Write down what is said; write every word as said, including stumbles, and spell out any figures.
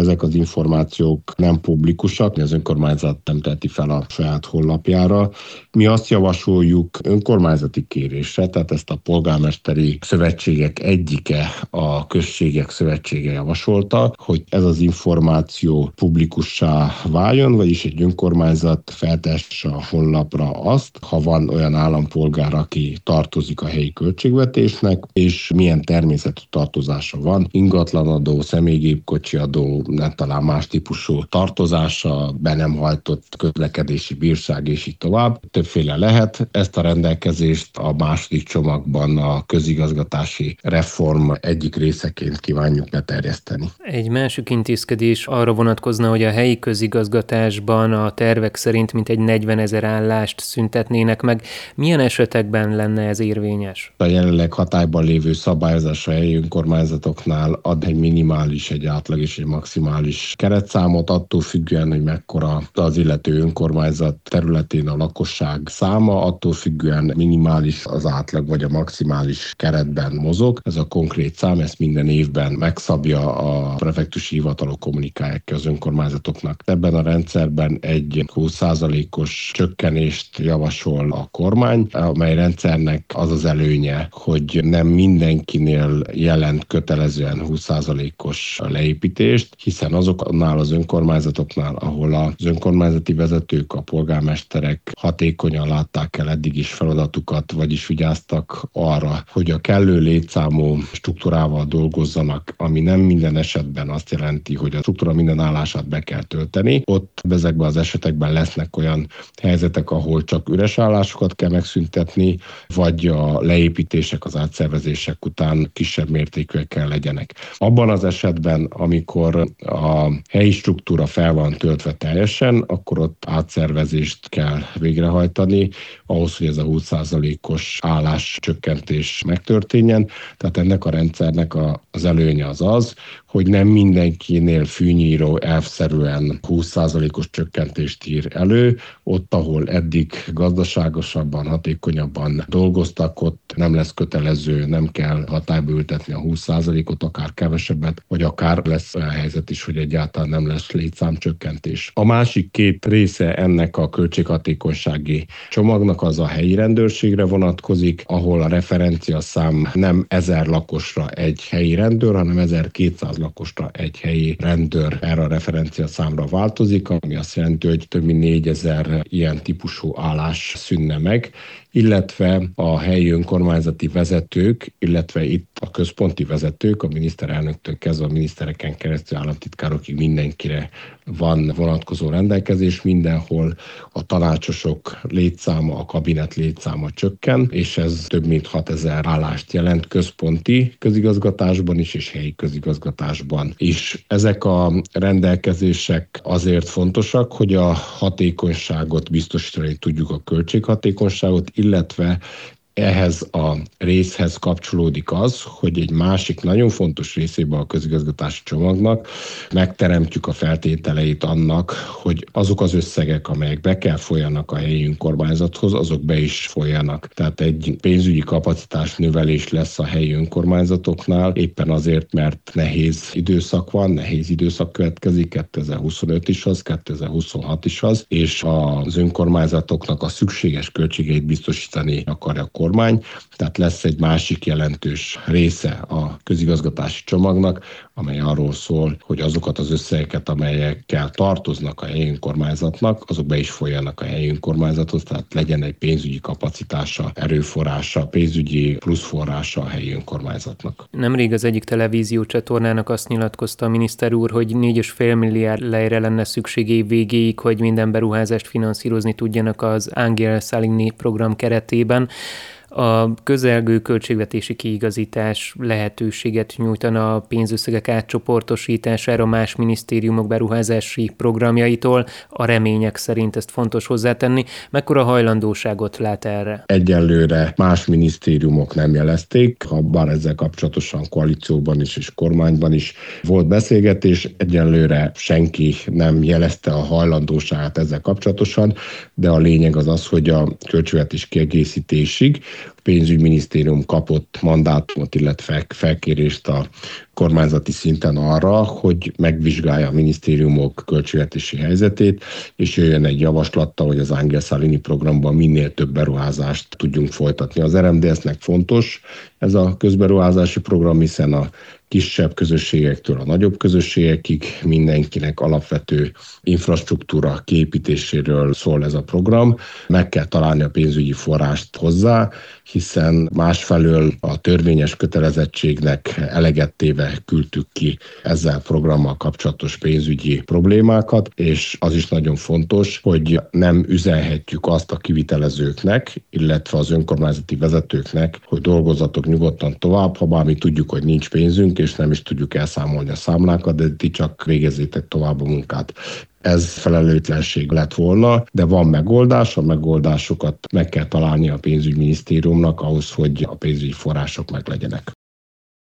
ezek az információk nem publikusak, az önkormányzat nem teheti fel a saját honlapjára. Mi azt javasoljuk önkormányzati kérésre, tehát ezt a polgármesteri szövetségek egyike, a községek szövetsége javasolta, hogy ez az információ publikussá váljon, vagyis egy önkormányzat feltesse a honlapra azt, ha van olyan állampolgár, aki tartozik a helyi költségvetésnek, és milyen természetű tartozása van, ingatlanadó, személygépkocsi adó, nem talán más típusú tartozása, be nem hajtott közlekedési bírság, és így tovább. Többféle lehet. Ezt a rendelkezést a második csomagban a közigazgatási reform egyik részeként kívánjuk beterjeszteni. Egy másik intézkedés arra vonatkozna, hogy a helyi közigazgatásban a tervek szerint mintegy negyvenezer állást szüntetnének meg. Milyen esetekben lenne ez érvényes? A jelenleg hatályban lévő szabályozás a helyi önkormányzatoknál ad egy minimális, egy átlag és egy maximális keretszámot, attól függően, hogy mekkora az illető önkormányzat területén a lakosság száma, attól függően minimális az átlag vagy a maximális keretben mozog. Ez a konkrét szám, ezt minden évben megszabja a prefektusi hivatalok, kommunikálják ki az önkormányzatoknak. Ebben a rendszerben egy húsz százalékos csökkenést javasol a kormány, amely rendszernek az az előnye, hogy nem mindenkinél jelent kötelezően húsz százalékos leépítést, hiszen azoknál az önkormányzatoknál, ahol az önkormányzati vezetők, a polgármesterek hatékonyan látták el eddig is feladatukat, vagyis vigyáztak arra, hogy a kellő létszámú struktúrával dolgozzanak, ami nem minden esetben azt jelenti, hogy a struktúra minden állását be kell tölteni. Ott ezekben az esetekben lesznek olyan helyzetek, ahol csak üres állásokat kell megszüntetni, vagy a leépítések, az átszervezések után kisebb mértékűek kell legyenek. Abban az esetben, amikor a helyi struktúra fel van töltve teljesen, akkor ott átszervezést kell végrehajtani, ahhoz, hogy ez a húsz százalékos álláscsökkentés megtörténjen. Tehát ennek a rendszernek a, az előnye az az, hogy nem mindenkinél fűnyíró elvszerűen húsz százalékos csökkentést ír elő, ott, ahol eddig gazdaságosabban, hatékonyabban dolgoztak, ott nem lesz kötelező, nem kell hatályba ültetni a húsz százalékot, akár kevesebbet, vagy akár lesz olyan helyzet is, hogy egyáltalán nem lesz létszámcsökkentés. A másik két része ennek a költséghatékonysági csomagnak az a helyi rendőrségre vonatkozik, ahol a referenciaszám nem ezer lakosra egy helyi rendőr, hanem ezerkétszáz lakosra egy helyi rendőr erre a referenciaszámra változik, ami azt jelenti, hogy több mint négyezer ilyen típusú állás szűnne meg, illetve a helyi önkormányzati vezetők, illetve itt a központi vezetők, a miniszterelnöktől kezdve a minisztereken keresztül államtitkárokig mindenkire van vonatkozó rendelkezés, mindenhol a tanácsosok létszáma, a kabinet létszáma csökken, és ez több mint hatezer állást jelent központi közigazgatásban is, és helyi közigazgatásban is. Ezek a rendelkezések azért fontosak, hogy a hatékonyságot biztosítani tudjuk, a költséghatékonyságot, illetve ehhez a részhez kapcsolódik az, hogy egy másik nagyon fontos részében a közigazgatási csomagnak megteremtjük a feltételeit annak, hogy azok az összegek, amelyek be kell folyjanak a helyi önkormányzathoz, azok be is folyjanak. Tehát egy pénzügyi kapacitás növelés lesz a helyi önkormányzatoknál, éppen azért, mert nehéz időszak van, nehéz időszak következik, kétezer-huszonöt is az, kétezer-huszonhat is az, és az önkormányzatoknak a szükséges költségeit biztosítani akarja a kormány, tehát lesz egy másik jelentős része a közigazgatási csomagnak, amely arról szól, hogy azokat az összegeket, amelyekkel tartoznak a helyi önkormányzatnak, azok be is folyjanak a helyi önkormányzathoz, tehát legyen egy pénzügyi kapacitása, erőforrása, pénzügyi pluszforrása a helyi önkormányzatnak. Nemrég az egyik televíziócsatornának azt nyilatkozta a miniszter úr, hogy négy egész öt milliárd lejre lenne szükség év végéig, hogy minden beruházást finanszírozni tudjanak az Angel Saligny program keretében. A közelgő költségvetési kiigazítás lehetőséget nyújtana a pénzösszegek átcsoportosítására más minisztériumok beruházási programjaitól. A remények szerint ezt fontos hozzátenni. Mekkora hajlandóságot lát erre? Egyelőre más minisztériumok nem jelezték, ha bár ezzel kapcsolatosan koalícióban is és kormányban is volt beszélgetés. Egyelőre senki nem jelezte a hajlandóságát ezzel kapcsolatosan, de a lényeg az az, hogy a költségvetés kiegészítésig pénzügyminisztérium kapott mandátumot, illetve felkérést a kormányzati szinten arra, hogy megvizsgálja a minisztériumok költségvetési helyzetét, és jöjjön egy javaslattal, hogy az Angel Salini programban minél több beruházást tudjunk folytatni. Az er em dé es-nek fontos ez a közberuházási program, hiszen a kisebb közösségektől a nagyobb közösségekig mindenkinek alapvető infrastruktúra kiépítéséről szól ez a program. Meg kell találni a pénzügyi forrást hozzá, hiszen másfelől a törvényes kötelezettségnek eleget téve küldtük ki ezzel a programmal kapcsolatos pénzügyi problémákat, és az is nagyon fontos, hogy nem üzenhetjük azt a kivitelezőknek, illetve az önkormányzati vezetőknek, hogy dolgozzatok nyugodtan tovább, ha bár mi tudjuk, hogy nincs pénzünk, és nem is tudjuk elszámolni a számlákat, de ti csak végezzétek tovább a munkát. Ez felelőtlenség lett volna, de van megoldás, a megoldásokat meg kell találni a pénzügyminisztériumnak ahhoz, hogy a pénzügyi források meglegyenek.